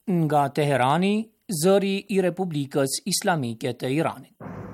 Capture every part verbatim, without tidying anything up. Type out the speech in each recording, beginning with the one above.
Nga Teherani, zëri I Republikës Islamike të Iranit.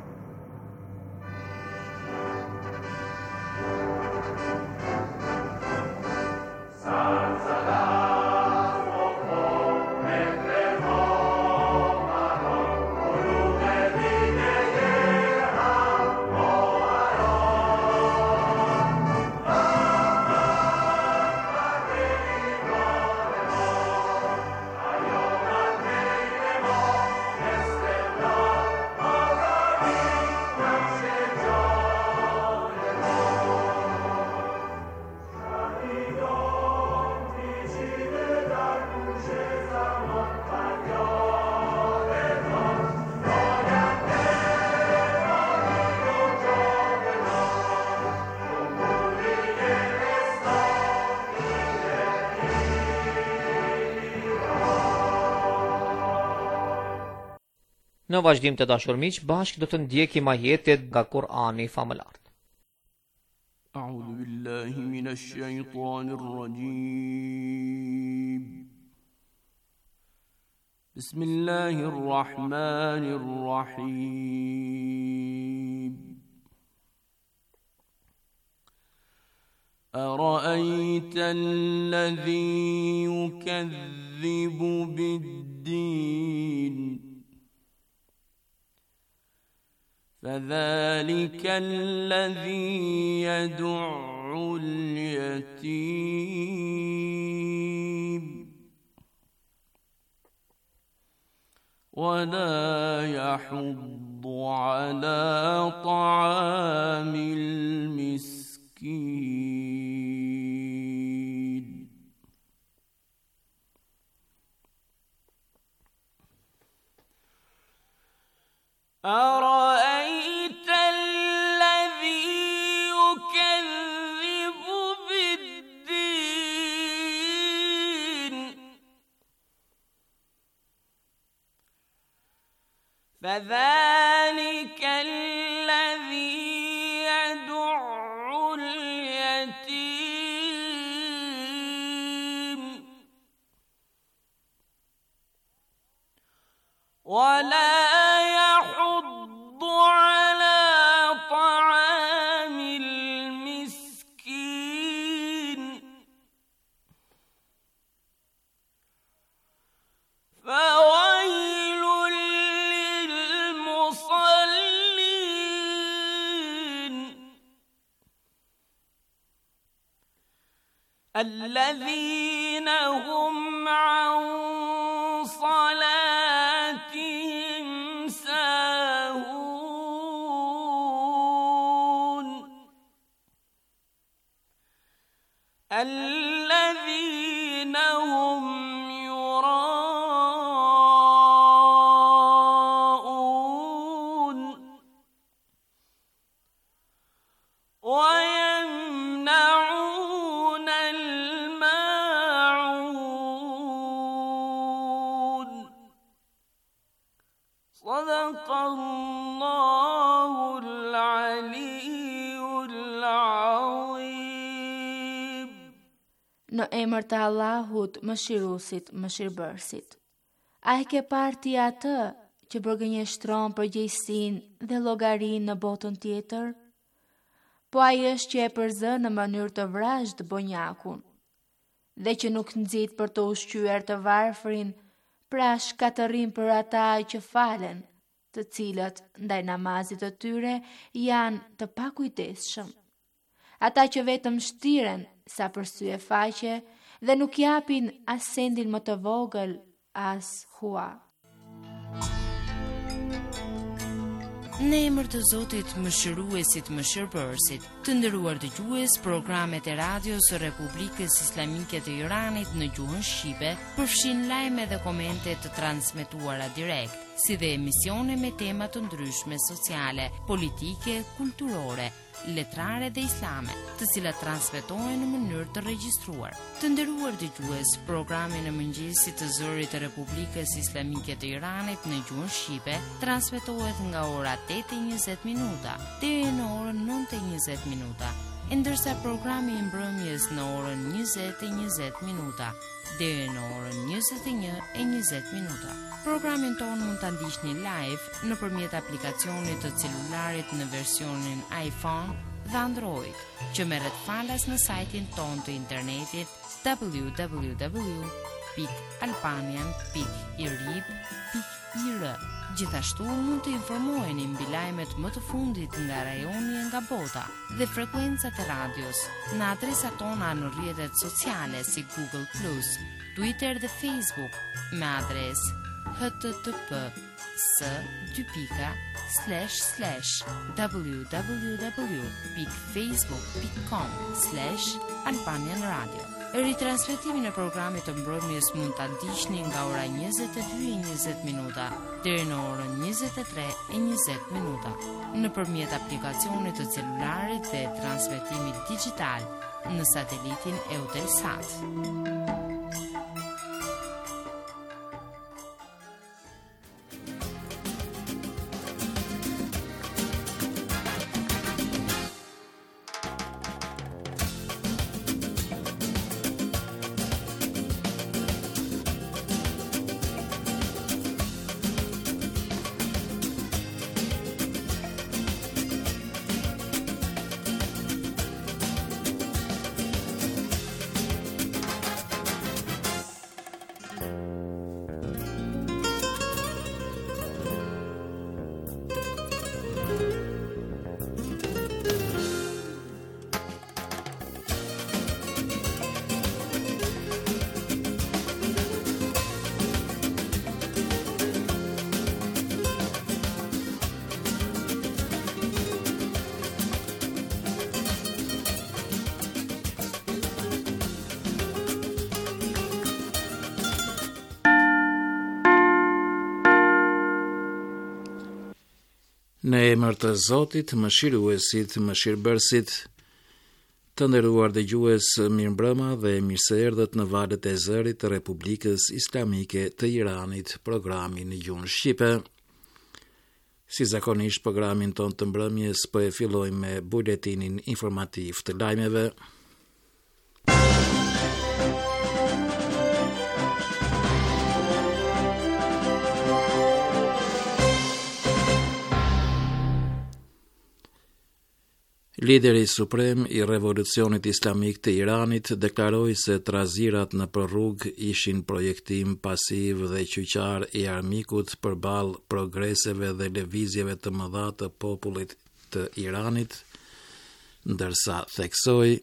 Në vazhdim të dashur miq, bashkë do të ndjekim ajetet nga Kur'ani famëlar. A'udhu billahi minash shaitanir rajim. Bismillahir rahmanir rahim. أرأيت الذي يكذب بالدين فذلك الذي يدع اليتيم ولا يحض على طعام المسكين أرأيت الذي يكذب بالدين فذلك الذي يدع اليتيم ولا يحض على طعام المسكين فويل للمصلين الذين هم عن صلاتهم ساهون الذين هم يراءون ويمنعون الماعون صدق الله العلي العظيم. Në emër të Allahut, mëshiruesit, mëshirbërësit. A e ke parë ti atë që përgënjeshtron përgjegjësinë dhe llogarinë në botën tjetër? Po ai është që e përzë në mënyrë të vrazhd bonjakun, dhe që nuk nxit për të ushqyer të varfrin, pra shkatërrim për ata që falen, të cilët ndaj namazit të tyre janë të pakujdesshëm. Ata që vetëm shtiren sa për sy e faqe dhe nuk japin as sendin më të vogël as hua. Në emër të Zotit, mëshiruesit, mëshirbërësit, të nderuar dëgjues, programet e radios së Republikës Islamike të Iranit në gjuhën shqipe përfshin lajme dhe komente të transmetuara direkt, si dhe emisione me tema të ndryshme sociale, politike, kulturore, letrare dhe islame, të cilat transmetohen në mënyrë të regjistruar. Të nderuar dëgjues, programi në mëngjesit të zërit të Republikës Islamike të Iranit në gjuhën shqipe transmetohet nga ora tetë e njëzet minuta deri në orën nëntë e njëzet minuta. ndërsa programi i mbrëmjes në orën njëzet e njëzet minuta deri në orën njëzet e një e njëzet minuta. Programin ton mund ta ndiqni live nëpërmjet aplikacionit të celularit në versionin iPhone dhe Android, që merret falas në sajtin ton të internetit w w w pikë albanian pikë i r i b pikë i r. Gjithashtu mund të informoheni mbi lajmet më të fundit nga rajoni e nga bota dhe frekuencat e radios në adresat tona në rrjetet sociale si Google plus, Twitter dhe Facebook me adresë h t t p s dy pika slash slash w w w pikë facebook pikë com slash albanian radio. Ritransmetimin e programit të mbrëmjes mund ta ndiqni nga ora njëzet e dy e njëzet minuta deri në orën njëzet e tre e njëzet minuta nëpërmjet aplikacionit të celularit dhe transmetimit digjital në satelitin Eutelsat. Në emër të Zotit, mëshiruesit, mëshirbërësit, të nderuar dëgjues, mirëmbrëma dhe mirëseerdhët në valët e zërit të Republikës Islamike të Iranit, programin në gjuhën shqipe. Si zakonisht, programin ton të mbrëmjes po e fillojmë me buletinin informativ të lajmeve. Lideri suprem i Revolucionit Islamik të Iranit deklaroi se trazirat në rrugë ishin projektim pasiv dhe qyqar i armikut përballë progreseve dhe lëvizjeve të mëdha të popullit të Iranit, ndërsa theksoi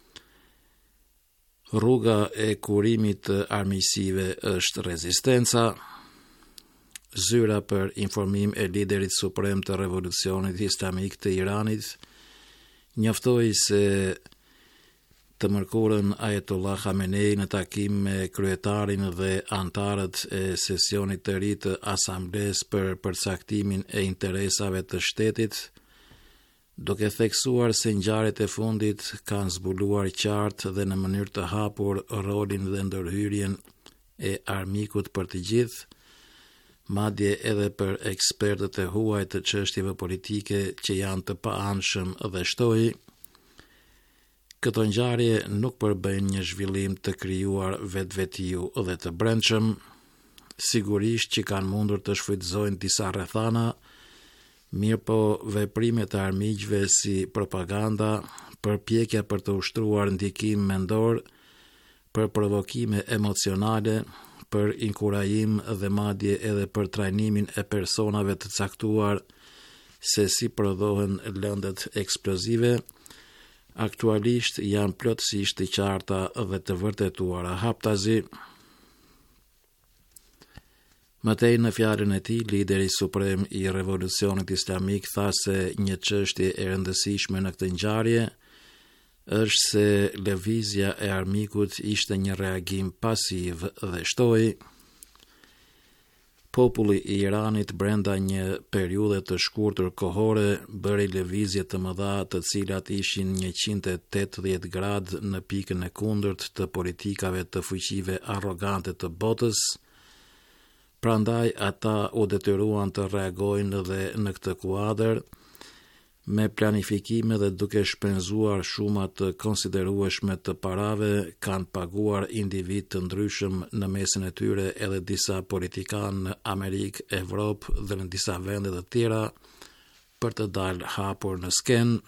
rruga e kurimit të armiqësive është rezistenca. Zyra për informim e liderit suprem të Revolucionit Islamik të Iranit njoftoi se të mërkurën Ayatollah Khamenei në takim me kryetarin dhe antarët e sesionit të ri të Asambles për përcaktimin e interesave të shtetit, duke theksuar se ngjarjet e fundit kanë zbuluar qartë dhe në mënyrë të hapur rolin dhe ndërhyrjen e armikut për të gjithë, madje edhe për ekspertët e huaj të çështjeve politike që janë të paanshëm dhe shtoi, këto ngjarje nuk përbëjnë një zhvillim të krijuar vetvetiu dhe të brendshëm, sigurisht që kanë mundur të shfrytëzojnë disa rrethana, mirë po veprimet e armiqve si propaganda, përpjekja për të ushtruar ndikim mendor, për provokime emocionale, për inkurajim dhe madje edhe për trajnimin e personave të caktuar se si prodhohen lëndet eksplozive, aktualisht janë plotësisht të qarta dhe të vërtetuara haptazi. Mëtej në fjalën e tij, lideri suprem i Revolucionit Islamik tha se një çështje e rëndësishme në këtë ngjarje është se lëvizja e armikut ishte një reagim pasiv dhe shtoi. Populli i Iranit brenda një periudhe të shkurtër kohore bëri lëvizje të mëdha të cilat ishin njëqind e tetëdhjetë gradë në pikën e kundërt të politikave të fuqive arrogante të botës. Prandaj ata u detyruan të reagojnë dhe në këtë kuadër, me planifikime dhe duke shpenzuar shuma të konsiderueshme të parave, kanë paguar individ të ndryshëm në mesin e tyre edhe disa politikanë në Amerikë, Evropë dhe në disa vende të tjera për të dalë hapur në skenë.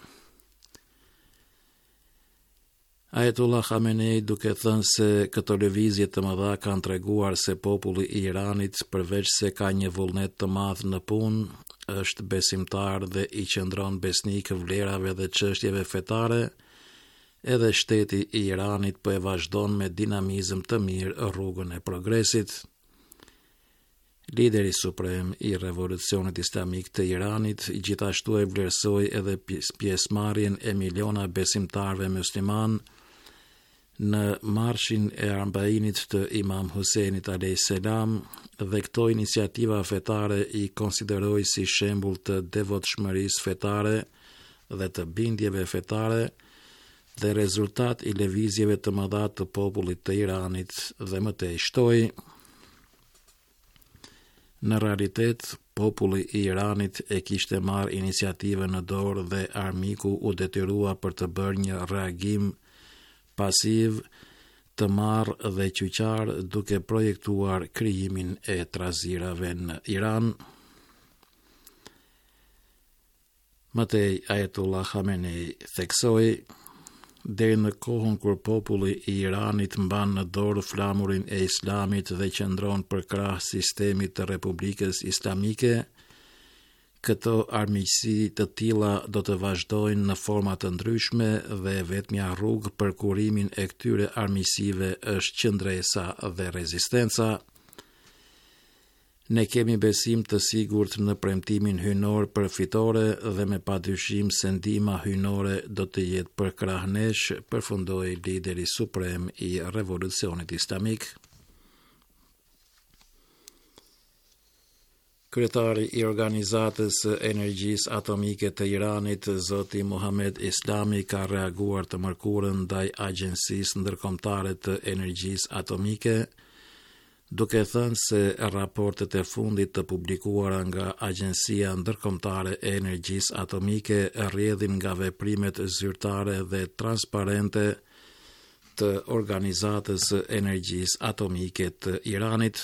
Ayatollah Khamenei duke thënë se këto lëvizje të mëdha kanë treguar se populli i Iranit, përveç se ka një vullnet të madh në punë, është besimtar dhe i qëndron besnik vlerave dhe çështjeve fetare, edhe shteti i Iranit po e vazhdon me dinamizëm të mirë rrugën e progresit. Lideri suprem i revolucionit islamik të Iranit gjithashtu e vlerësoi edhe pjesëmarrjen e miliona besimtarëve musliman në marshin e Arbainit të Imam Husejnit alayhis salam dhe këto iniciativa fetare i konsideroi si shembull të devotshmërisë fetare dhe të bindjeve fetare dhe rezultat i lëvizjeve të mëdha të popullit të Iranit dhe më tej shtoi. Në realitet, populli i Iranit e kishte marrë iniciativën në dorë dhe armiku u detyrua për të bërë një reagim pasiv, të marrë dhe qyqar duke projektuar krijimin e trazirave në Iran. Mëtej Ayatollah Khamenei theksoi, deri në kohën kur populli i Iranit mban në dorë flamurin e Islamit dhe qëndron përkrah sistemit të Republikës Islamike, këto armiqësi të tilla do të vazhdojnë në forma të ndryshme dhe vetmja rrugë për kurimin e këtyre armiqësive është qëndresa dhe rezistenca. Ne kemi besim të sigurt në premtimin hynor përfitore dhe me padyshim se ndihma hynore do të jetë përkrah nesh, përfundoi lideri suprem i revolucionit islamik. Kryetari i Organizatës së Energjisë Atomike të Iranit, zoti Muhammed Islami, ka reaguar të mërkurën ndaj Agjencisë Ndërkombëtare të Energjisë Atomike, duke thënë se raportet e fundit të publikuara nga Agjencia Ndërkombëtare e Energjisë Atomike rrjedhin nga veprimet zyrtare dhe transparente të Organizatës së Energjisë Atomike të Iranit.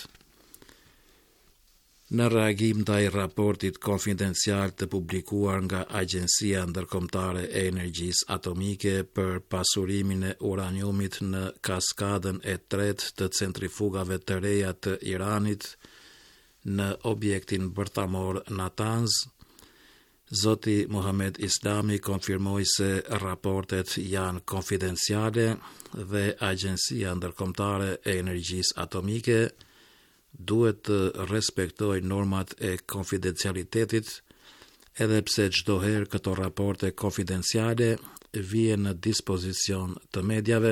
Në reagim ndaj raportit konfidencial të publikuar nga Agjencia Ndërkombëtare e Energjisë Atomike për pasurimin e uraniumit në kaskadën e tretë të centrifugave të reja të Iranit në objektin bërtamor Natanz, zoti Muhammed Islami konfirmoi se raportet janë konfidenciale dhe Agjencia Ndërkombëtare e Energjisë Atomike duhet të respektoj normat e konfidencialitetit, edhe pse çdo herë këto raporte konfidenciale vijnë në dispozicion të medjave.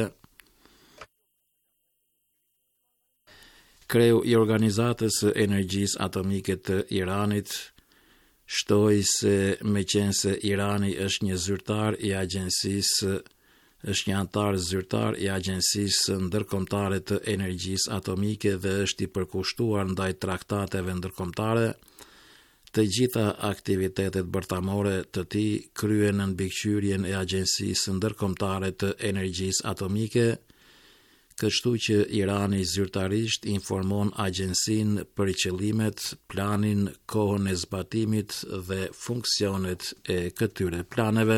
Kreu i Organizatës së Energjisë Atomike të Iranit shtoi se meqense Irani është një zyrtar i agjencisë është një antar zyrtar i Agjencisë Ndërkombëtare të Energjisë Atomike dhe është i përkushtuar ndaj traktateve ndërkombëtare, të gjitha aktivitetet bërtamore të tij kryen në mbikëqyrjen e Agjencisë Ndërkombëtare të Energjisë Atomike, kështu që Irani zyrtarisht informon agjencinë për qëllimet, planin, kohën e zbatimit dhe funksionet e këtyre planeve.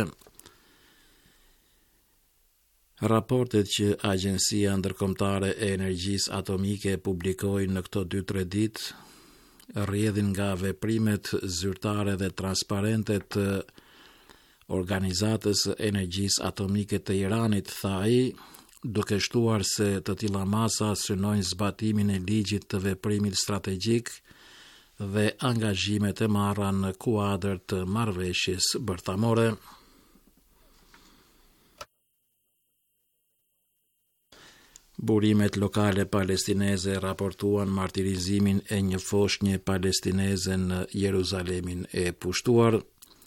Raportet që Agjencia Ndërkombëtare e Energjisë Atomike publikoi në këto dy tre ditë rrjedhin nga veprimet zyrtare dhe transparente të Organizatës së Energjisë Atomike të Iranit, tha ai, duke shtuar se të tilla masa synojnë zbatimin e ligjit të veprimit strategjik dhe angazhimet e marra në kuadër të marrëveshjes bërtamore. Burimet lokale palestineze raportuan martirizimin e një foshnje palestineze në Jeruzalemin e pushtuar.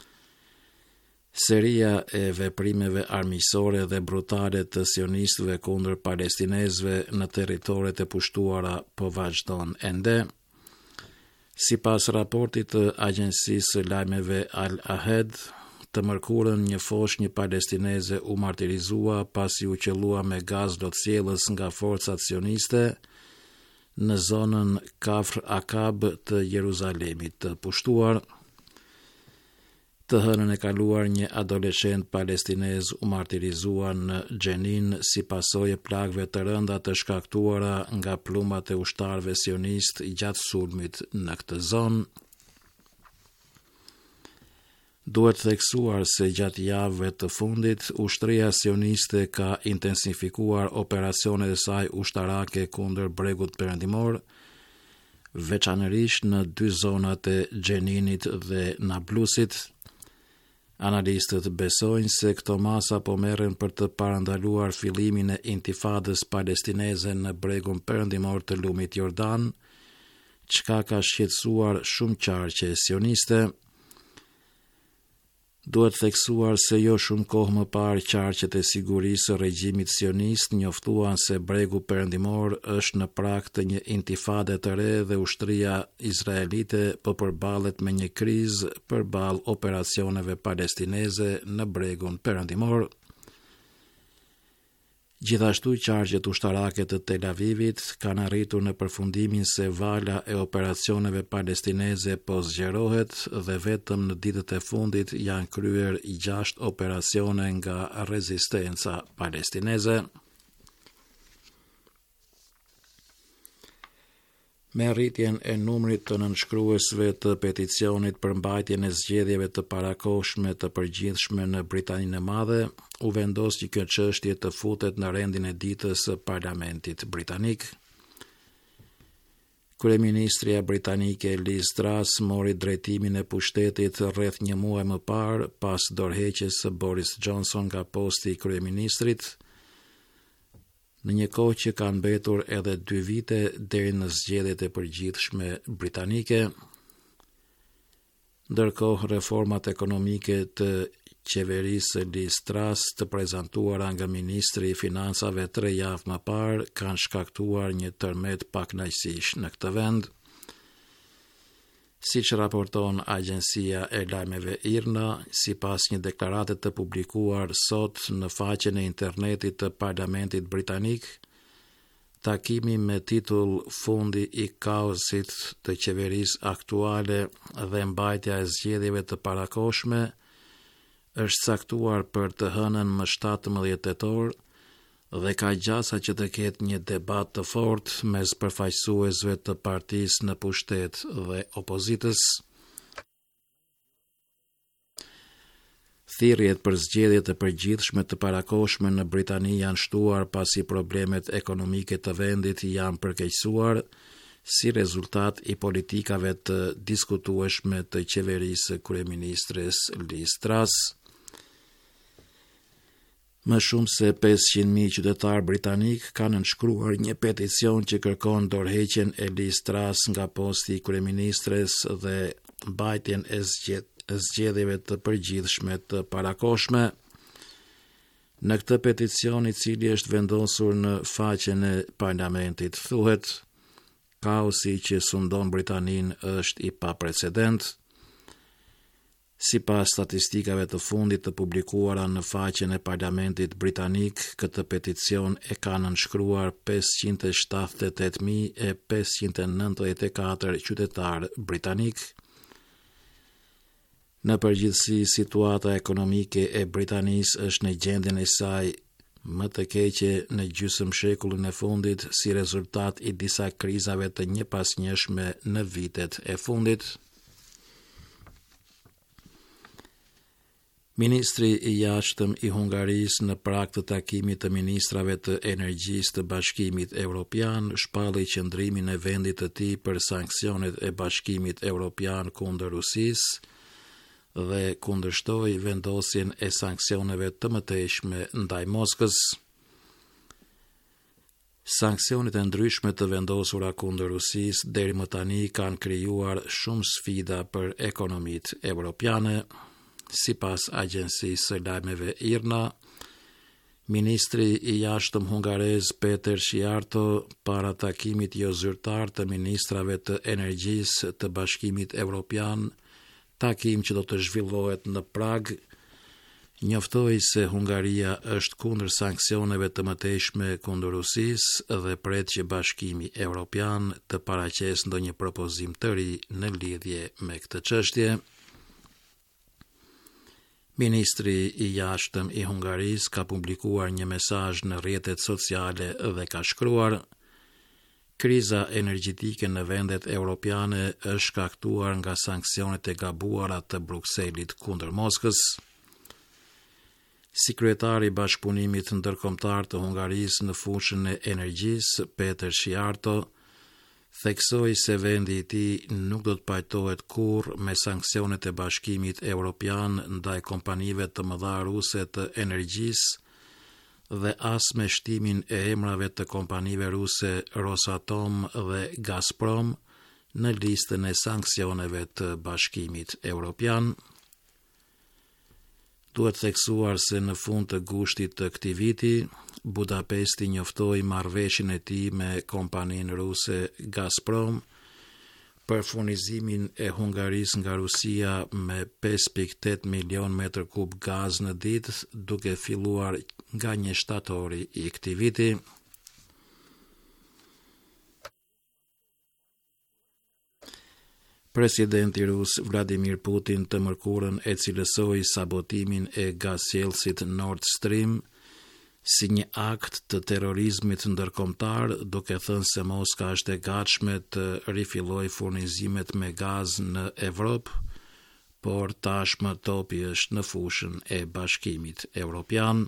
Seria e veprimeve armiqësore dhe brutale të sionistëve kundër palestinezëve në territoret e pushtuara po vazhdon ende. Sipas raportit të Agjencisë së Lajmeve Al Ahed, të mërkurën një fosh një palestineze u martirizua pasi u qellua me gaz lotësjellës nga forcat sioniste në zonën Kafr Akab të Jeruzalemit të pushtuar. Të hënën e kaluar një adoleshent palestinez u martirizua në Xhenin si pasojë e plagëve të rënda të shkaktuara nga plumbat e ushtarëve sionist gjatë sulmit në këtë zonë. Duhet theksuar se gjatë javëve të fundit, ushtria sioniste ka intensifikuar operacionet e saj ushtarake kundër bregut perëndimor, veçanërisht në dy zonat e Xheninit dhe Nablusit. Analistët besojnë se këto masa po merren për të parandaluar fillimin e intifadës palestineze në bregun perëndimor të lumit Jordan, çka ka shqetësuar shumë qarqe sioniste. Duhet theksuar se jo shumë kohë më parë qarqet e sigurisë së regjimit sionist njoftuan se bregu perëndimor është në prag të një intifade të re dhe ushtria izraelite po përballet me një krizë përballë operacioneve palestineze në bregun perëndimor. Gjithashtu qarqet ushtarake të Tel Avivit kanë arritur në përfundimin se vala e operacioneve palestineze po zgjerohet dhe vetëm në ditët e fundit janë kryer gjashtë operacione nga rezistenca palestineze. Me rritjen e numrit të nënshkruesve të peticionit për mbajtjen e zgjedhjeve të parakohshme të përgjithshme në Britaninë e Madhe, u vendos që kjo çështje të futet në rendin e ditës së Parlamentit britanik. Kryeministria britanike Liz Truss mori drejtimin e pushtetit rreth një muaj më parë pas dorëheqjes së Boris Johnson nga posti i kryeministrit, në një kohë që kanë mbetur edhe dy vite deri në zgjedhjet e përgjithshme britanike. Ndërkohë, reformat ekonomike të qeverisë Liz Truss të prezantuara nga ministri i financave tre javë më parë kanë shkaktuar një tërmet pakënaqësish në këtë vend. Siç raporton agjencia e lajmeve I R N A, sipas një deklarate të publikuar sot në faqen e internetit të Parlamentit britanik, takimi me titull Fundi I kaosit të qeverisë aktuale dhe mbajtja e zgjedhjeve të parakohshme është caktuar për të hënën më shtatëmbëdhjetë tetor dhe ka gjasa që të ketë një debat të fortë mes përfaqësuesve të partisë në pushtet dhe opozitës. Thirrjet për zgjedhje të përgjithshme të parakohshme në Britani janë shtuar pasi problemet ekonomike të vendit janë përkeqësuar si rezultat I politikave të diskutueshme të qeverisë së kryeministres Liz Truss. Më shumë se pesëqind mijë qytetar britanik kanë nënshkruar një peticion që kërkon dorëheqjen e Liz Truss nga posti I kryeministres dhe mbajtjen e zgjedhjeve të përgjithshme të parakohshme. Në këtë peticion, I cili është vendosur në faqen e Parlamentit, thuhet: kaosi që sundon Britaninë është I paprecedent. Sipas statistikave të fundit të publikuara në faqen e Parlamentit britanik, këtë peticion e kanë nënshkruar pesëqind e shtatëdhjetë e tetë mijë e pesëqind e nëntëdhjetë e katër qytetarë britanik. Në përgjithësi, situata ekonomike e Britanisë është në gjendjen e saj më të keqe në gjysmë shekullin e fundit si rezultat I disa krizave të njëpasnjëshme në vitet e fundit. Ministri I jashtëm I Hungarisë në prag të takimit të ministrave të energjisë të Bashkimit Evropian shpalli qëndrimin e vendit të tij për sanksionet e Bashkimit Evropian kundër Rusisë dhe kundërshtoi vendosjen e sanksioneve të mëtejshme ndaj Moskës. Sanksionet e ndryshme të vendosura kundër Rusisë deri më tani kanë krijuar shumë sfida për ekonomitë evropiane. Sipas agjencisë së lajmeve I R N A, ministri I jashtëm hungarez Peter Shiarto para takimit jo zyrtar të ministrave të energjisë të Bashkimit Evropian, takim që do të zhvillohet në Prag, njoftoi se Hungaria është kundër sanksioneve të mëtejshme kundër Rusisë dhe pret që Bashkimi Evropian të paraqesë ndonjë propozim të ri në lidhje me këtë çështje. Ministri i jashtëm i Hungarisë ka publikuar një mesazh në rrjetet sociale dhe ka shkruar: kriza energjetike në vendet europiane është shkaktuar nga sanksionet e gabuara të Brukselit kundër Moskës. Si kryetari i Bashkëpunimit Ndërkombëtar të Hungarisë në fushën e energjisë, Peter Shiarto, theksoi se vendi i tij nuk do të pajtohet kurrë me sanksionet e Bashkimit Evropian ndaj kompanive të mëdha ruse të energjisë dhe as me shtimin e emrave të kompanive ruse Rosatom dhe Gazprom në listën e sanksioneve të Bashkimit Evropian. Duhet theksuar se në fund të gushtit të këtij viti, Budapesti njoftoi marrëveshjen e tij me kompaninë ruse Gazprom për furnizimin e Hungarisë nga Rusia me pesë pikë tetë milion metër kub gaz në ditë, duke filluar nga një shtatori i këtij viti. Presidenti rus Vladimir Putin të mërkurën e cilësoi sabotimin e gazsjellësit Nord Stream si një akt të terrorizmit ndërkombëtar, duke thënë se Moska është e gatshme të rifillojë furnizimet me gaz në Evropë, por tashmë topi është në fushën e Bashkimit Evropian.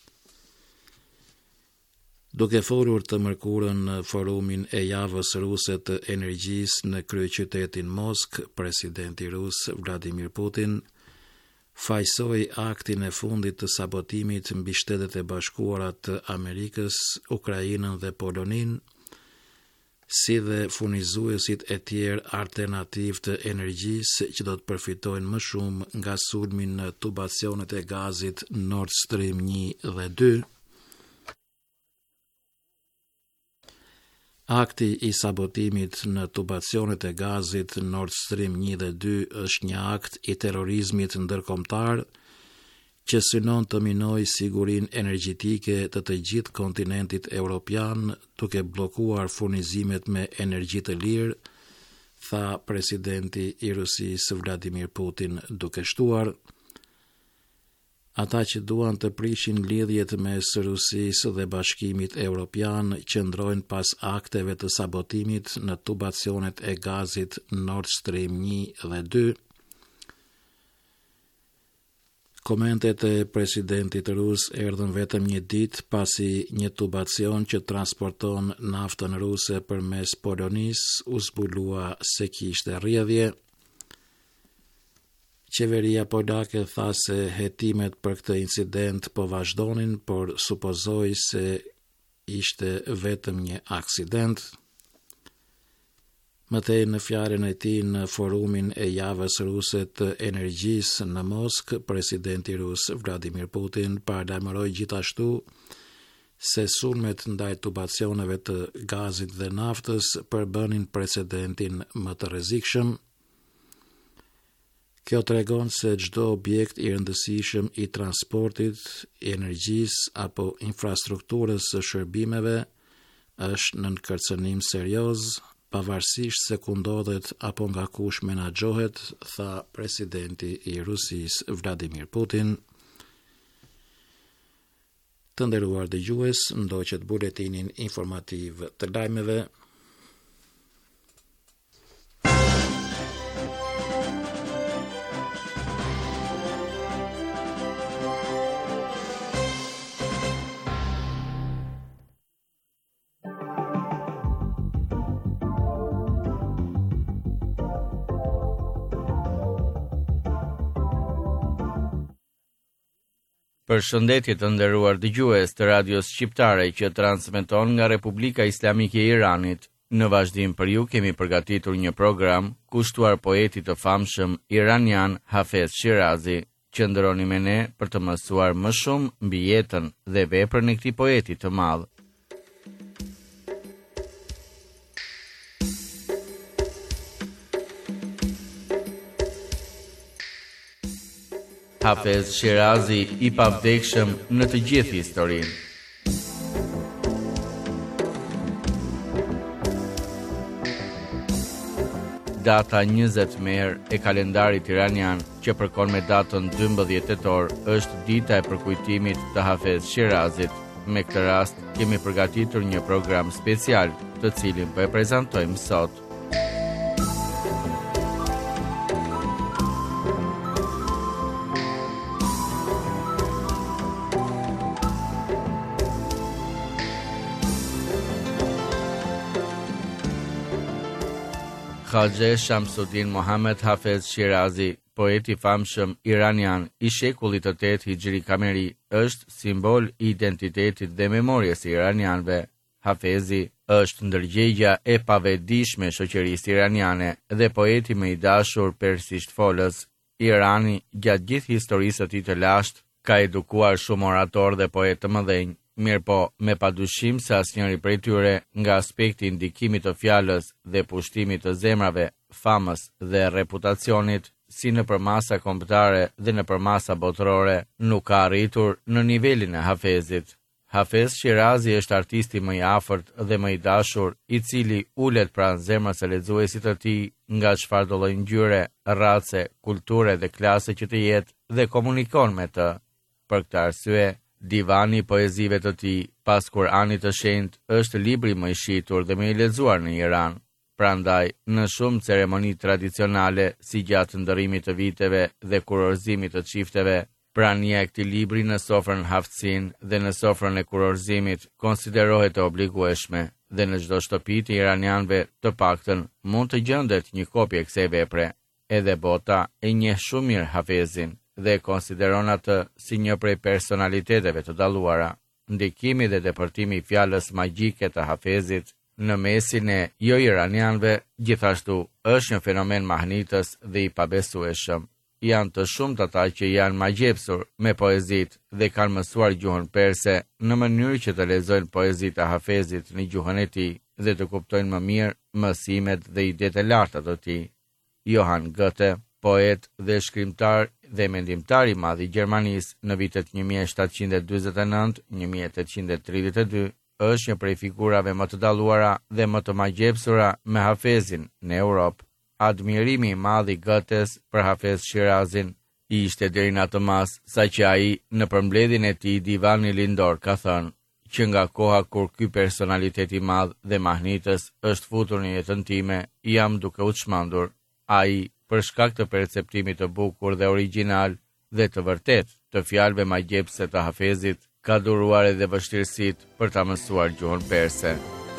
Duke folur të mërkurën në forumin e javës ruse të energjisë në kryeqytetin Mosk, presidenti rus Vladimir Putin fajsoi aktin e fundit të sabotimit mbi Shtetet e Bashkuara të Amerikës, Ukrainën dhe Polonin, si dhe furnizuesit e tjerë alternativ të energjisë që do të përfitojnë më shumë nga sulmi në tubacionet e gazit Nord Stream një dhe dy. Akti i sabotimit në tubacionet e gazit Nord Stream një dhe dy është një akt i terrorizmit ndërkombëtar që synon të minojë sigurinë energjetike të të gjithë kontinentit evropian, duke bllokuar furnizimet me energji të lirë, tha presidenti i Rusisë Vladimir Putin, duke shtuar: ata që duan të prishin lidhjet mes Rusisë dhe Bashkimit Evropian qëndrojnë pas akteve të sabotimit në tubacionet e gazit Nord Stream një dhe dy. Komentet e presidentit rus erdhën vetëm një ditë pasi një tubacion që transporton naftën ruse përmes Polonisë u zbulua se kishte rrjedhje. Qeveria polake tha se hetimet për këtë incident po vazhdonin, por supozoi se ishte vetëm një aksident. Mëtej në fjalën e tij në forumin e javës ruse të energjisë në Mosk, presidenti rus Vladimir Putin paralajmëroi gjithashtu se sulmet ndaj tubacioneve të gazit dhe naftës përbënin precedentin më të rrezikshëm. Kjo tregon se çdo objekt i rëndësishëm i transportit, i energjisë apo infrastrukturës së shërbimeve është në kërcënim serioz, pavarësisht se ku ndodhet apo nga kush menaxhohet, tha presidenti i Rusisë Vladimir Putin. Të nderuar dëgjues, ndoqët buletinin informativ të lajmeve. Përshëndetje të nderuar dëgjues të radios shqiptare që transmeton nga Republika Islamike e Iranit. Në vazhdim për ju kemi përgatitur një program kushtuar poetit të famshëm iranian Hafez Shirazi. Qëndroni me ne për të mësuar më shumë mbi jetën dhe veprën e këtij poeti të madh. Hafez Shirazi I pavdekshëm në të gjithë historinë. Data njëzet merë e kalendarit iranian që përkon me datën dymbëdhjetë tetor është dita e përkujtimit të Hafez Shirazit. Me këtë rast kemi përgatitur një program special të cilin po e prezantojmë sot. Khaxhe Shamsuddin Mohammed Hafez Shirazi, poeti famshëm iranian I shekullit të tetë hijri kameri, është simbol I identitetit dhe memorjes së iranianëve. Hafezi është ndërgjegja e pavetdijshme e shoqërisë iraniane dhe poeti më I dashur persisht folës. Irani, gjatë gjithë historisë së tij të lashtë, ka edukuar shumë oratorë dhe poetë të mëdhenj. Mirë po, me padyshim se asnjëri prej tyre, nga aspekti I ndikimit të fjalës dhe pushtimit të zemrave, famës dhe reputacionit, si në përmasa kombëtare dhe në përmasa botërore, nuk ka arritur në nivelin e Hafezit. Hafez Shirazi është artisti më I afërt dhe më I dashur, I cili ulet pranë zemrës së lexuesit të tij, nga çfarëdo lloj ngjyre, race, kulture dhe klase që të jetë dhe komunikon me të. Për këtë arsye, Divani I poezive të tij, pas Kuranit të shenjtë, është libri më I shitur dhe më I lexuar në Iran. Prandaj, në shumë ceremoni tradicionale, si gjatë ndërrimit të viteve dhe kurorëzimit të çifteve, prania e këtij libri në sofrën Haftsin dhe në sofrën e kurorëzimit konsiderohet e obligueshme, dhe në çdo shtëpi të iranianëve të paktën mund të gjendet një kopje e kësaj vepre. Edhe bota e njeh shumë mirë Hafezin dhe konsideron atë si një prej personaliteteve të dalluara. Ndikimi dhe depërtimi I fjalës magjike të Hafezit në mesin e jo iranianëve gjithashtu është një fenomen mahnitës dhe I pabesueshëm. Janë të shumtë ata që janë magjepsur me poezit dhe kanë mësuar gjuhën perse në mënyrë që të lexojnë poezitë e Hafezit në gjuhën e tij dhe të kuptojnë më mirë mësimet dhe idetë e larta të tij. Johann Goethe, poet dhe shkrimtar dhe mendimtar I madh I Gjermanisë në vitet një mijë e shtatëqind e dyzet e nëntë - një mijë e tetëqind e tridhjetë e dy, është një prej figurave më të dalluara dhe më të magjepsura me Hafezin në Europë. Admirimi I madh I Goethes për Hafez Shirazin ishte deri në atë mas sa që ai në përmbledhjen e tij Divani Lindor ka thënë që nga koha kur ky personalitet I madh dhe mahnitës është futur në jetën time, jam duke u çmendur. Ai, për shkak të perceptimit të bukur dhe origjinal dhe të vërtet të fjalëve magjepse të Hafezit, ka duruar edhe vështirësitë për ta mësuar gjuhën perse.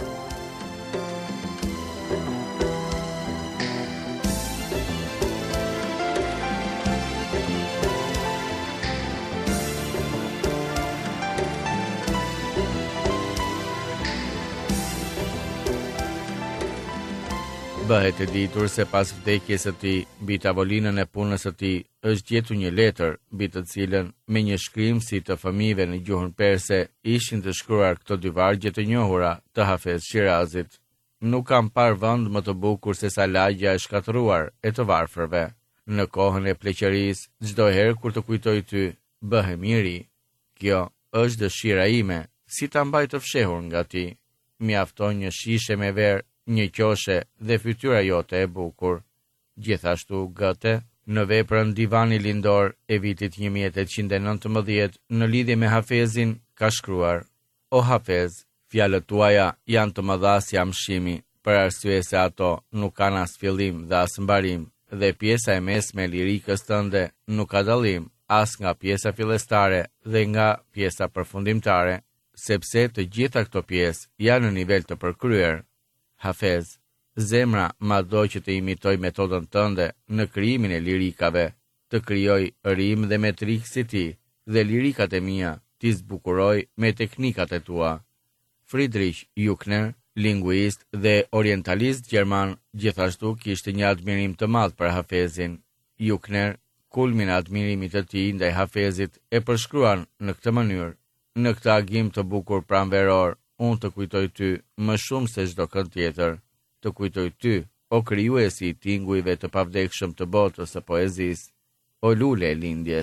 Bëhet e ditur se pas vdekjes së tij, mbi tavolinën e punës së tij është gjetur një letër, mbi të cilën me një shkrim si të fëmijëve në gjuhën perse ishin të shkruar këto dy vargje të njohura të Hafez Shirazit. Nuk kam parë vend më të bukur se sa lagja e shkatëruar e të varfërve. Në kohën e pleqërisë, çdo herë kur të kujtoj ty, bëhem I ri. Kjo është dëshira ime, si ta mbaj të fshehur nga ti. Mjafton një shishe me verë, një qoshe dhe fytyra jote e bukur. Gjithashtu Goethe, në veprën Divani Lindor e vitit një mijë e tetëqind e nëntëmbëdhjetë në lidhje me Hafezin, ka shkruar: O Hafez, fjalët tuaja janë të mëdha si amshimi, për arsye se ato nuk kanë as fillim dhe as mbarim, dhe pjesa e mesme e lirikës tënde nuk ka dallim as nga pjesa fillestare dhe nga pjesa përfundimtare, sepse të gjitha këto pjesë janë në nivel të përkryer. Hafez, zemra maddo që të imitoj metodën tënde në krijimin e lirikave, të krijoj rim dhe metrik si ti, dhe lirikat e mia ti zbukuroj me teknikat e tua. Friedrich Juchner, linguist dhe orientalist gjerman, gjithashtu kishte një admirim të madh për Hafezin. Juchner, kulmin e admirimit të tij ndaj Hafezit, e përshkruan në këtë mënyrë: në këtë agim të bukur pranveror, unë të kujtoj ty më shumë se çdo kënd tjetër, të kujtoj ty, o krijuesi I tingujve të pavdekshëm të botës së poezisë, o lule e lindjes.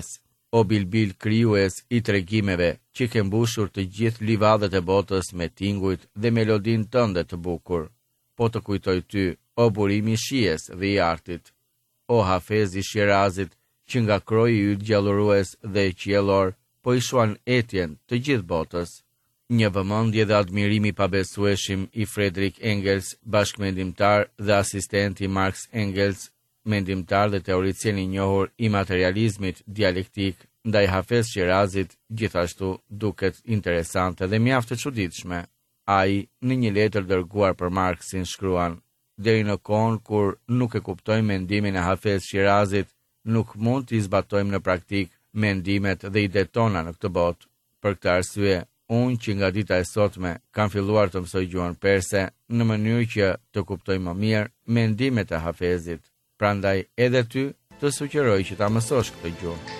o bilbil krijues i tregimeve që ke mbushur të gjithë livadët e botës me tingujt dhe melodin tënde të bukur. Po të kujtoj ty, o burimi i shijes dhe i artit, o Hafezi Shirazit, që nga kroji yt gjallurues dhe qiellor po i shuan etjen të gjithë botës. Një vëmendje dhe admirimi pabesueshim i Friedrich Engels, bashkëmendimtar dhe asistent i Marx Engels, mendimtar dhe teoricien i njohur i materializmit dialektik, ndaj Hafez Shirazit gjithashtu duket interesante dhe mjaft e çuditshme. Ai, në një letër dërguar për Marxin, shkruan: deri në kohën kur nuk e kuptojmë mendimin e Hafez Shirazit, nuk mund të zbatojmë në praktik mendimet dhe idetë tona në këtë botë. Për këtë arsye, unë që nga dita e sotme kam filluar të mësoj gjuhën perse në mënyrë që të kuptoj më mirë mendimet e Hafezit. Prandaj edhe ty të sugjeroj që ta mësosh këtë gjuhë.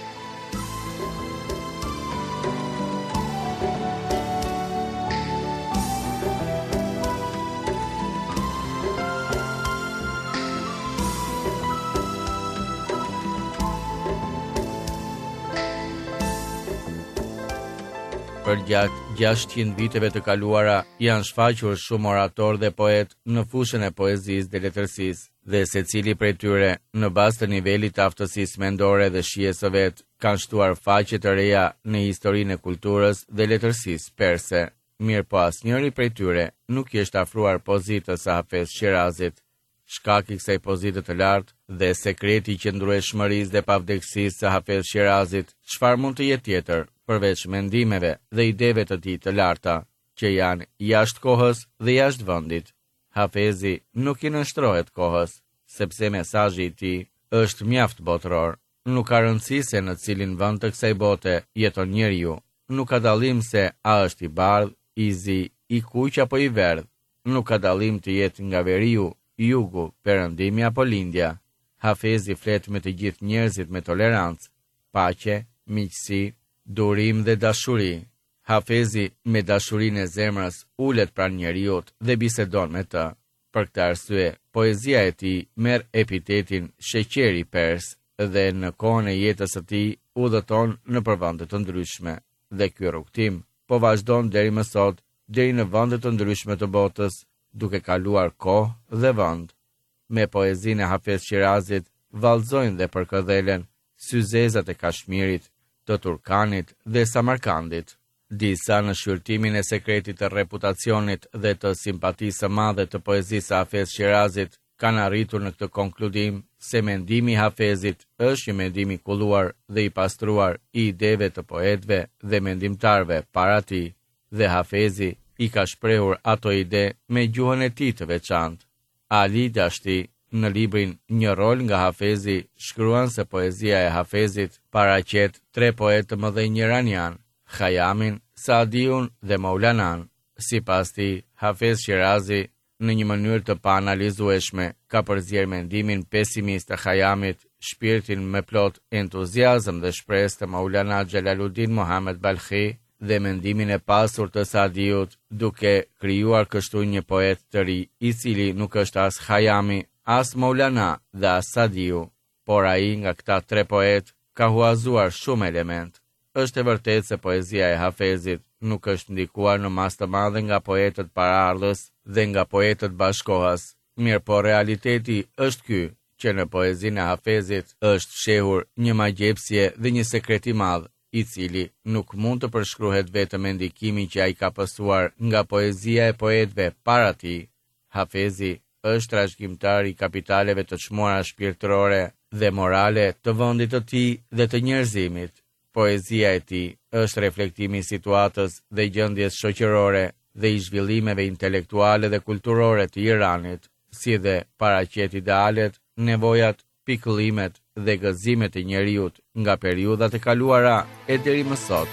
Për gjatë gjashtëqind viteve të kaluara, janë shfaqur shumë orator dhe poet në fushën e poezisë dhe letërsisë, dhe secili prej tyre, në bazë të nivelit të aftësisë mendore dhe shijes së vet, kanë shtuar faqe të reja në historinë e kulturës dhe letërsisë perse. Mirë po asnjëri prej tyre nuk i është afruar pozitës së Hafez Shirazit. Shkaki i kësaj pozite të lartë dhe sekreti i qëndrueshmërisë dhe pavdekësisë së Hafez Shirazit, çfarë mund të jetë tjetër përveç mendimeve dhe ideve të tij të larta, që janë jashtë kohës dhe jashtë vendit. Hafezi nuk i nënshtrohet kohës, sepse mesazhi i tij është mjaft botëror. Nuk ka rëndësi se në cilin vend të kësaj bote jeton njeriu. Nuk ka dallim se a është i bardh, i zi, i kuq apo i verdh. Nuk ka dallim të jetë nga veriu, jugu, perëndimi apo lindja. Hafezi flet me të gjithë njerëzit me tolerancë, paqe, miqësi, durim dhe dashuri. Hafezi me dashurinë e zemrës ulet pranë njeriut dhe bisedon me të. Për këtë arsye, poezia e tij merr epitetin sheqeri pers dhe në kohën e jetës së tij udhëton në vende të ndryshme. Dhe ky rrugtim po vazhdon deri më sot, deri në vende të ndryshme të botës, duke kaluar kohë dhe vend. Me poezinë e Hafez Shirazit vallëzojnë dhe përkëdhelen syzezat e Kashmirit, të Turkanit dhe Samarkandit. Disa në shqyrtimin e sekretit të reputacionit dhe të simpatisë së madhe të poezisë së Hafez Shirazit kanë arritur në këtë konkludim se mendimi i Hafezit është një mendim i kulluar dhe i pastruar i ideve të poetëve dhe mendimtarëve para tij, dhe Hafezi i ka shprehur ato ide me gjuhën e tij të veçantë. Ali Dashti, në librin Një rol nga Hafezi, shkruan se poezia e Hafezit paraqet tre poetë të mëdhenj iranian, Khayamin, Saadiun dhe Maulanan. Sipas tij, Hafez Shirazi në një mënyrë të paanalizueshme ka përzier mendimin pesimist të Khayamit, shpirtin me plot entuziazëm dhe shpresë të Maulana Jalaluddin Muhammad Balkhi dhe mendimin e pasur të Saadiut, duke krijuar kështu një poet të ri, i cili nuk është as Khayami, as Maulana dhe as Saadiu, por ai nga këta tre poet ka huazuar shumë element. Është e vërtetë se poezia e Hafezit nuk është ndikuar në mas të madhe nga poetët paraardhës dhe nga poetët bashkohas. Mirë po realiteti është ky, që në poezinë e Hafezit është fshehur një magjepsje dhe një sekret i madh, i cili nuk mund të përshkruhet vetëm me ndikimin që ai ka pasur nga poezia e poetëve para tij. Hafezi është trashëgimtar i kapitaleve të çmuara shpirtërore dhe morale të vendit të tij dhe të njerëzimit. Poezia e tij është reflektimi i situatës dhe gjendjes shoqërore dhe i zhvillimeve intelektuale dhe kulturore të Iranit, si dhe paraqet idealet, nevojat, pikëllimet dhe gëzimet e njeriut nga periudhat e kaluara e deri më sot.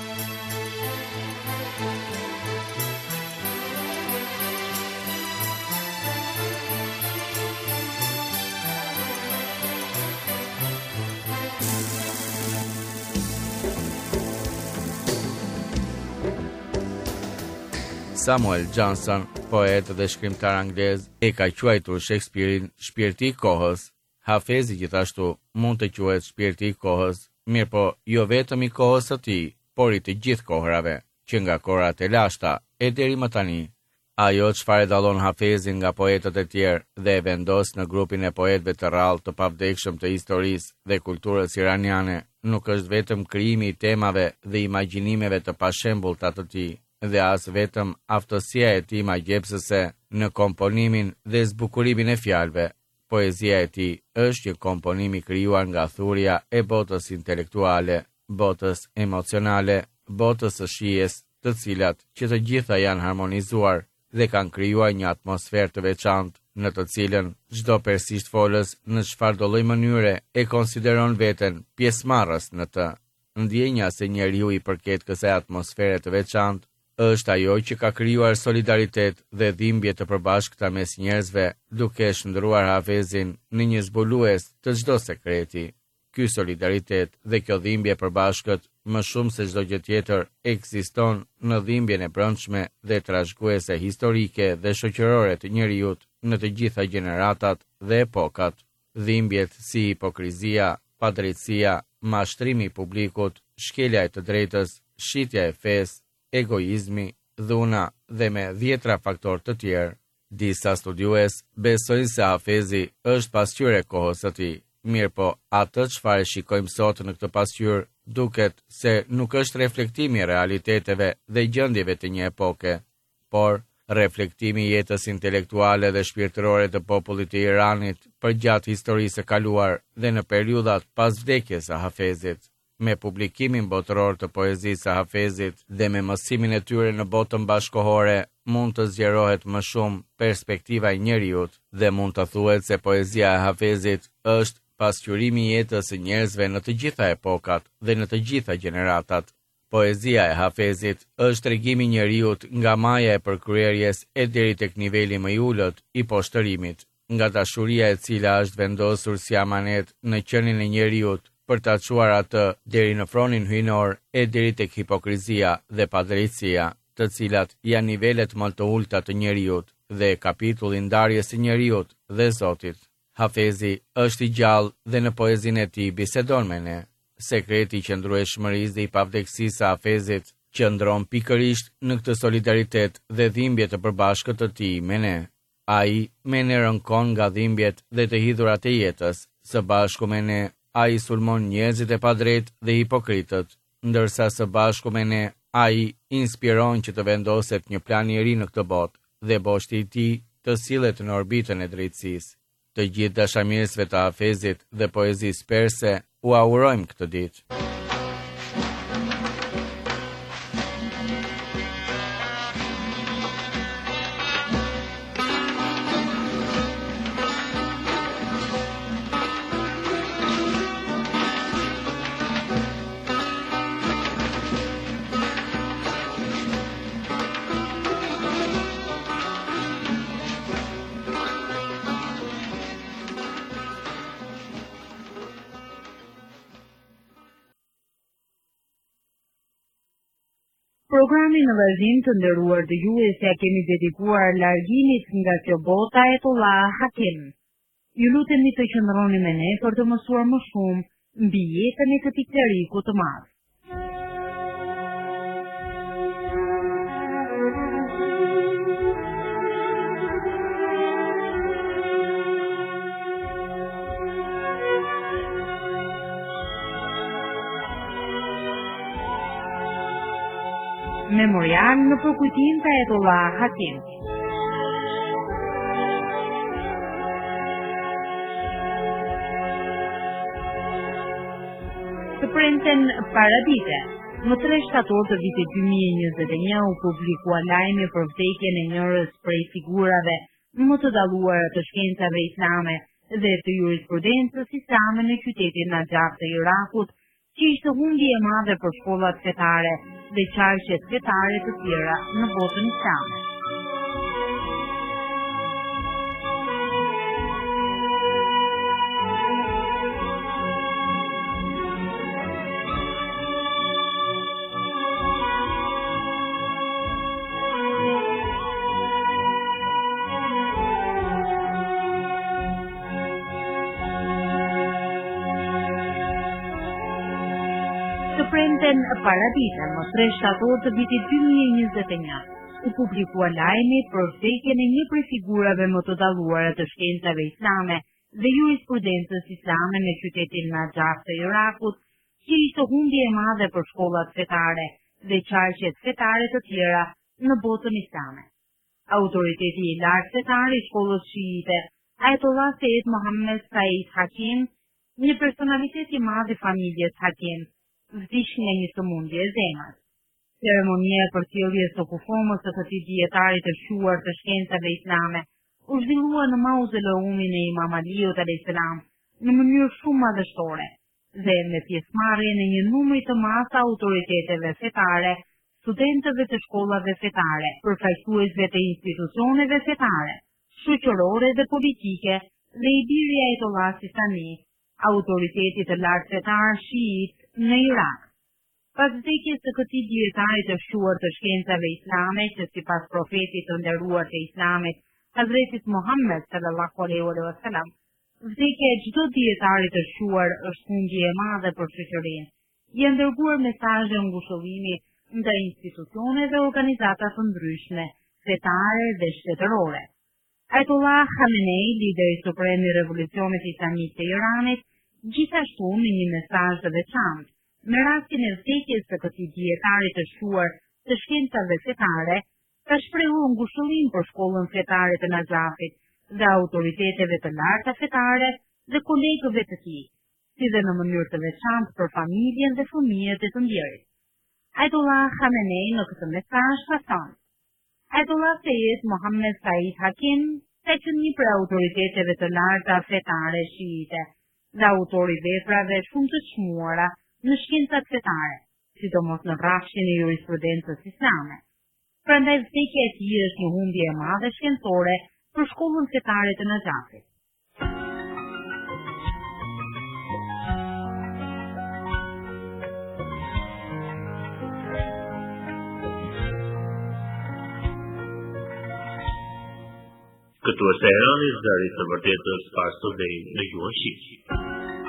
Samuel Johnson, poet dhe shkrimtar anglez, e ka quajtur Shakespeare-in shpirti i kohës. Hafezi gjithashtu mund të quhet shpirti i kohës, mirë po jo vetëm i kohës së tij, por i të gjithë kohrave, që nga kohrat e lashta e deri më tani. Ajo çfarë dallon Hafezin nga poetët e tjerë dhe e vendos në grupin e poetëve të rrallë të pavdekshëm të historisë dhe kulturës iraniane, nuk është vetëm krijimi i temave dhe imagjinimeve të pashembullta të tij, dhe as vetëm aftësia e tij magjepsëse në komponimin dhe zbukurimin e fjalëve. Poezia e tij është një komponim i krijuar nga thurja e botës intelektuale, botës emocionale, botës së shijes, të cilat që të gjitha janë harmonizuar dhe kanë krijuar një atmosferë të veçantë në të cilën çdo persisht folës në çfarëdo lloj mënyre e konsideron veten pjesëmarrës në të. Ndjenja se njeriu i përket kësaj atmosfere të veçantë është ajo që ka krijuar solidaritet dhe dhimbje të përbashkëta mes njerëzve, duke shndruar Hafezin në një zbulues të çdo sekreti. Ky solidaritet dhe kjo dhimbje e përbashkët, më shumë se çdo gjë tjetër, ekziston në dhimbjen e brendshme dhe trashëguese historike dhe shoqërore të njerëzit në të gjitha gjeneratat dhe epokat. Dhimbjet si hipokrizia, padrejtësia, mashtrimi i publikut, shkelja e të drejtës, shitja e fesë, egoizmi, dhuna dhe me dhjetra faktorë të tjerë. Disa studiues besojnë se Hafezi është pasqyrë e kohës së tij. Mirë po, atë çfarë shikojmë sot në këtë pasqyrë duket se nuk është reflektimi i realiteteve dhe gjendjeve të një epoke, por reflektimi i jetës intelektuale dhe shpirtërore të popullit të Iranit përgjatë historisë së kaluar dhe në periudhat pas vdekjes së Hafezit. Me publikimin botëror të poezisë së Hafezit dhe me mësimin e tyre në botën bashkohore, mund të zgjerohet më shumë perspektiva e njerëzit dhe mund të thuhet se poezia e Hafezit është pasqyrimi i jetës së njerëzve në të gjitha epokat dhe në të gjitha gjeneratat. Poezia e Hafezit është tregimi i njerëzit nga maja e përkryerjes e deri tek niveli më i ulët i poshtërimit, nga dashuria e cila është vendosur si amanet në qenin e njerëzit për ta çuar atë deri në fronin hyjnor e deri tek hipokrizia dhe padrejtësia, të cilat janë nivelet më të ulta të njerëzit dhe kapitulli i ndarjes së njerëzit dhe Zotit. Hafezi është i gjallë dhe në poezinë e tij bisedon me ne. Sekreti i qëndrueshmërisë dhe i pavdekësisë së Hafezit qëndron pikërisht në këtë solidaritet dhe dhimbje të përbashkët të tij me ne. Ai me ne rënkon nga dhimbjet dhe të hidhurat e jetës, së bashku me ne ai sulmon njerëzit e padrejtë dhe hipokritët, ndërsa së bashku me ne ai inspiron që të vendoset një plan i ri në këtë botë dhe boshti i tij të sillet në orbitën e drejtësisë. Të gjithë dashamirësve të Hafezit dhe poezisë perse u aurojmë këtë ditë. Programin në vazhdim të nderuar dëgjues ja kemi dedikuar largimit nga kjo bota Ayatollah Hakim. Ju lutemi të qëndroni me ne për të mësuar më shumë mbi jetën e këtij kleriku të madh. Memorial në përkujtim të Ayatollah Hakim. Të premten paradite, më tre shtator të vitit dy mijë e njëzet e një u publikua lajmi për vdekjen e njërës prej figurave më të dalluara të shkencave islame dhe të jurisprudencës islame në qytetin Najaf të Irakut, që ishte humbje e madhe për shkollat fetare dhe qarqet fetare të tjera në botën islame. Të premten paradite, më tre shtator të vitit dy mijë e njëzet e një, u publikua lajmi për vdekjen e një prej figurave më të dalluara të shkencave islame dhe jurisprudencës islame në qytetin Najaf të Irakut, që ishte humbje e madhe për shkollat fetare dhe qarqet fetare të tjera në botën islame. Autoriteti i lartë fetar i shkollës shiite, Ayatollah Said Mohammed Said Hakim, një personalitet i madh i familjes Hakim, vdiq nga një sëmundje e zemrës. Ceremonia e përcjelljes së kufomës së këtij dietari të shuar të shkencave islame u zhvillua në mauzoleumin e Imam Aliut alayhis salam në mënyrë shumë madhështore dhe me pjesëmarrjen e një numri të madh të autoriteteve fetare, studentëve të shkollave fetare, përfaqësuesve të institucioneve fetare, shoqërore dhe politike dhe i biri Ayatollah Sistani, autoriteti të lartë fetar shiit në Irak. Pas vdekjes së këtij dietari të shuar të shkencave islame, që sipas profetit të nderuar të islamit, Hazretit Muhammed sallallahu alaihi wasallam, vdekja e çdo dietari të shuar është humbje e madhe për shoqërinë. Janë dërguar mesazhe ngushëllimi ndaj institucione dhe organizata të ndryshme, fetare dhe shtetërore. Ayatollah Khamenei, lideri suprem i revolucionit islamik të Iranit, gjithashtu në një mesazh të veçantë, me rastin e vdekjes së këtij dietari të shuar të shkencave fetare, ka shprehur ngushëllim për shkollën fetare të Najafit dhe autoriteteve të larta fetare dhe kolegëve të tij, si dhe në mënyrë të veçantë për familjen dhe fëmijët e të ndjerit. Ayatollah Khamenei në këtë mesazh ka thënë: Ayatollah Said Mohammed Said Hakim ka qenë një prej autoriteteve të larta fetare shiite dhe autori veprave shumë të çmuara në shkencat fetare, sidomos në rrafshin e jurisprudencës islame. Prandaj vdekja e tij është një humbje e madhe shkencore për shkollën fetare të Najafit. Këtu është Irani, zërit në vërtetës Farso dhe në gjuhën shqip.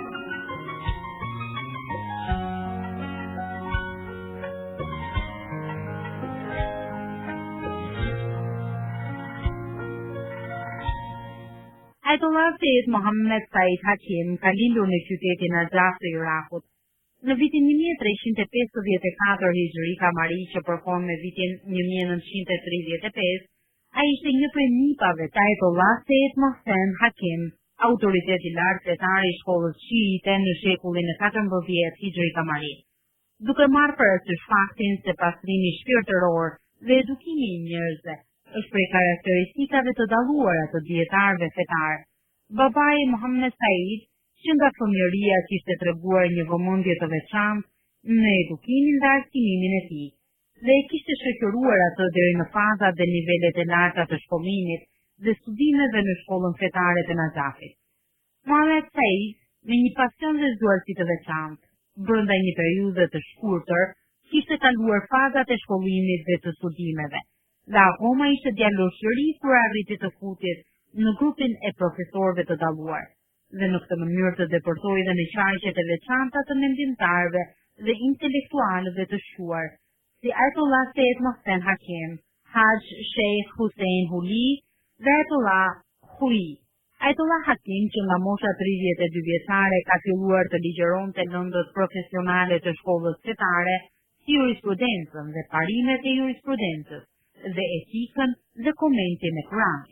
Ayatollah Said Mohammed Said Hakim ka lindur në qytetin Najaf të Irakut. Në vitin një mijë e trescientos e pesëdhjetë e katër Hijri kamari, që përkon me vitin një mijë e nëntëqind e tridhjetë e pesë, ai ishte një prej nipave të Ayatollah Said Mohsen Hakim, autoritet i lartë fetar i shkollës shiite në shekullin e katërmbëdhjetë Hijri kamari. Duke marrë parasysh faktin se pastrimi shpirtëror dhe edukimi i njerëzve është prej karakteristikave të dalluara të dietarëve fetar, babai Mohammed Said, që nga fëmijëria kishte treguar një vëmendje të veçantë në edukimin dhe arsimin e tij, dhe e kishte shoqëruar atë deri në fazat dhe nivelet e larta të shkollimit dhe studimeve në shkollën fetare të Najafit. Mohammed Said, me një pasion dhe zgjuarsi të veçantë, brenda një periudhe të shkurtër, kishte kaluar fazat e shkollimit dhe të studimeve, dhe akoma ishte djalosh i ri kur arriti të futet në grupin e profesorëve të dalluar, dhe në këtë mënyrë të depërtoi dhe në qarqet e veçanta të mendimtarëve dhe intelektualëve të shuar, si Ayatollah Said Mohsen Hakim, Haj Sheikh Hussein Huli dhe Ayatollah Hui. Ayatollah Hakim, që nga mosha tridhjetë e dy vjeçare ka filluar të ligjeronte lëndët profesionale të shkollës fetare, si jurisprudencën dhe parimet e jurisprudencës, dhe etikën dhe komentin e Kuranit.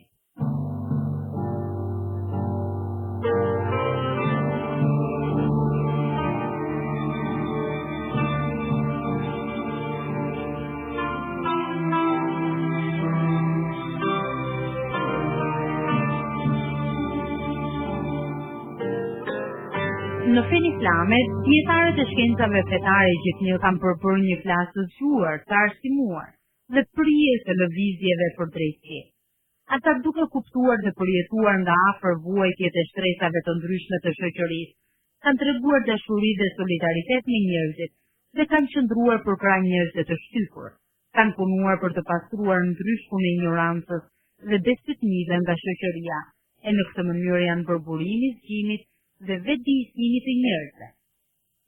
Në fen islame, dietarët e shkencave fetare gjithnjë kanë përbërë një klasë të zgjuar, të arsimuar dhe prije të lëvizjeve për drejtësi. Ata duke kuptuar dhe përjetuar nga afër vuajtjet e shtresave të ndryshme të shoqërisë, kanë treguar dashuri dhe solidaritet me njerëzit dhe kanë qëndruar për krah njerëzve të shtypur. Kanë punuar për të pastruar ndryshkun e ignorancës dhe besëtnive nga shoqëria, e në këtë mënyrë janë bërë burimi i zgjimit dhe vetëdijësimit të njerëzve.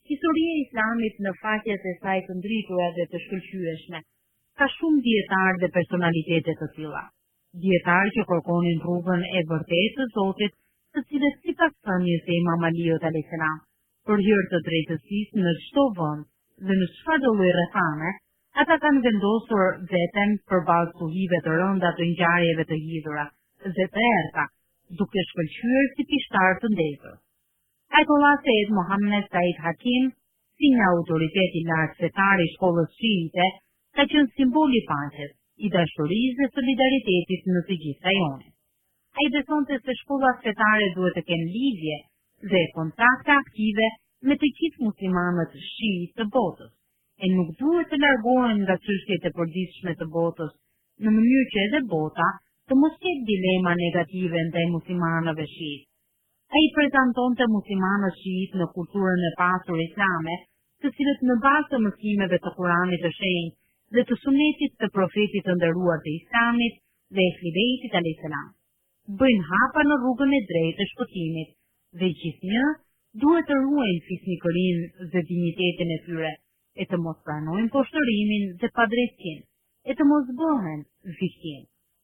Historia e Islamit në faqet e saj të ndritura dhe të shkëlqyeshme ka shumë dietarë dhe personalitete të tilla. Dietarë që kërkonin rrugën e vërtetë të Zotit, të cilët sipas thënies së Imam Aliut alayhis salam, për hir të drejtësisë në çdo vend dhe në çfarëdo lloj rrethane, ata kanë vendosur veten përballë stuhive të rënda të ngjarjeve të hidhura dhe të errta, duke shkëlqyer si pishtar të ndezur. Ajtollah Said Mohammed Said Hakim, si një autoritet i lartë fetar i shkollës shiite, ka qenë simbol i paqes, i dashurisë dhe solidaritetit në të gjithë rajonin. Ai besonte se shkollat fetare duhet të kenë lidhje dhe kontakte aktive me të gjithë muslimanët shiit të botës, e nuk duhet të largohen nga çështjet e përditshme të botës, në mënyrë që edhe bota të mos ketë dilema negative ndaj muslimanëve shiit. Ai prezantonte muslimanët shiit në kulturën e pasur islame, të cilët në bazë të mësimeve të Kuranit të shenjtë dhe të sunetit të profetit të nderuar të Islamit dhe Ehli Bejtit alayhis salam, bëjnë hapa në rrugën e drejtë të shpëtimit dhe gjithnjë duhet të ruajnë fisnikërinë dhe dinjitetin e tyre, e të mos pranojnë poshtërimin dhe padrejtësinë, e të mos bëhen viktimë.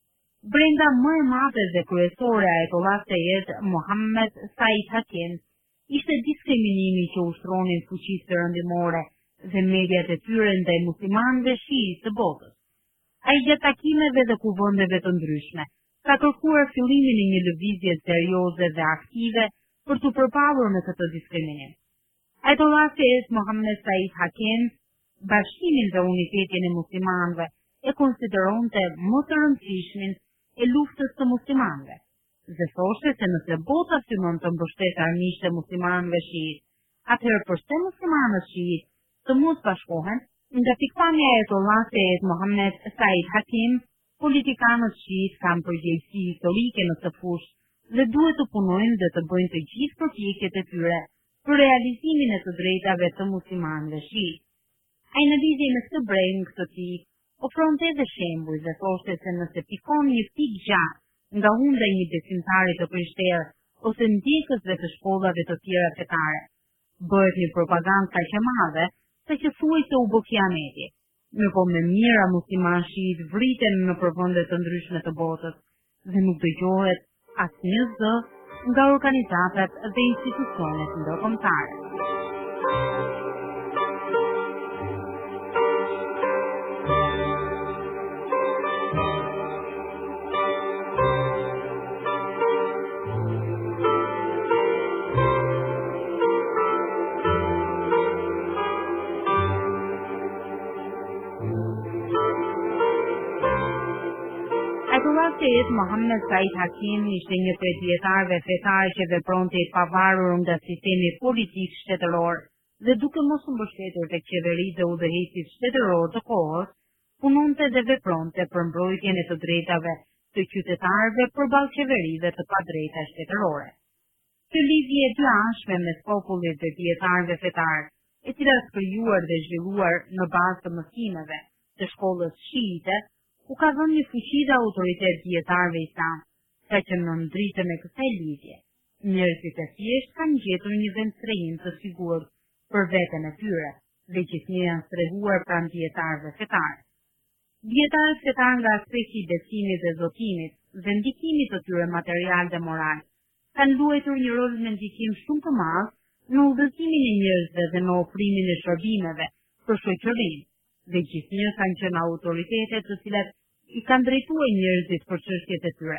Brenda më e madhe dhe kryesore e Ajtollah Said Mohammed Said Hakim ishte diskriminimi që ushtronin fuqisë perëndimore dhe mediat e tyre ndaj muslimanëve shiit të botës. Ai gjatë takimeve dhe kuvendeve të ndryshme ka kërkuar fillimin e një lëvizje serioze dhe aktive për të përballur me këtë diskriminim. Ajtollah Said Mohammed Said Hakim bashkimin dhe unitetin e muslimanëve e konsideronte më të rëndësishmin e luftës të muslimanëve, dhe thoshte se nëse bota synon të mbështetë armiqtë e muslimanëve shiit, atëherë pse muslimanët shiit të mos bashkohen? Nga pikpamja e Ajtollah Said Mohammed Said Hakim, politikanët shiit kanë përgjegjësi historike në këtë fushë dhe duhet të punojnë dhe të bëjnë të gjithë përpjekjet e tyre për realizimin e të drejtave të muslimanëve shiit. Ai në lidhje me këtë breng këtë pikë ofronte edhe shembuj dhe thoshte se nëse pikon një pikë gjatë nga hunda e një besimtari të krishterë ose ndjekësve të shkollave të tjera fetare, bëhet një propagandë kaq e madhe se që thuaj se u bë kiameti. Ndërkohë me mijëra muslimanë shiit vriten në përvende të ndryshme të botës dhe nuk dëgjohet asnjë zë nga organizatat dhe institucionet ndërkombëtare. Ajtollah Said Mohammed Said Hakim ishte një prej dietarëve fetar që vepronte i pavarur nga sistemi politik shtetëror dhe duke mos u mbështetur tek qeveritë dhe udhëheqësit shtetëror të kohës, punonte dhe vepronte për mbrojtjen e të drejtave të qytetarëve përballë qeverive të padrejta shtetërore. Kjo lidhje e dyashme mes popullit dhe dietarëve fetar, e cila është krijuar dhe zhvilluar në bazë të mësimeve të shkollës shiite, u ka dhënë një fuqi dhe autoritet dietarëve islam, sa që në ndritën e kësaj lidhje, njerëzit e thjesht kanë gjetur një vend strehim të sigurt për veten e tyre, dhe gjithnjë janë strehuar pranë dietarëve fetar. Dietarët fetar nga aspekti i besimit dhe zotimit dhe ndikimit të tyre material dhe moral, kanë luajtur një rol me ndikim shumë të madh në udhëzimin e njerëzve dhe në ofrimin e shërbimeve për shoqërinë, dhe gjithnjë kanë qenë autoritetet të cilat i kanë drejtuar njerëzit për çështjet e tyre.